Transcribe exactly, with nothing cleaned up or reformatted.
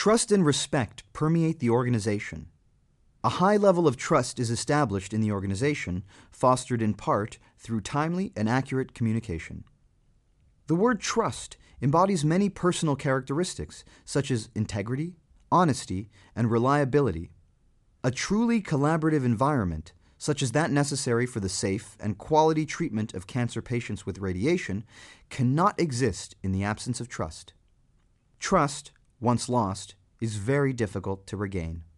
Trust and respect permeate the organization. A high level of trust is established in the organization, fostered in part through timely and accurate communication. The word trust embodies many personal characteristics, such as integrity, honesty, and reliability. A truly collaborative environment, such as that necessary for the safe and quality treatment of cancer patients with radiation, cannot exist in the absence of trust. Trust, once lost, is very difficult to regain.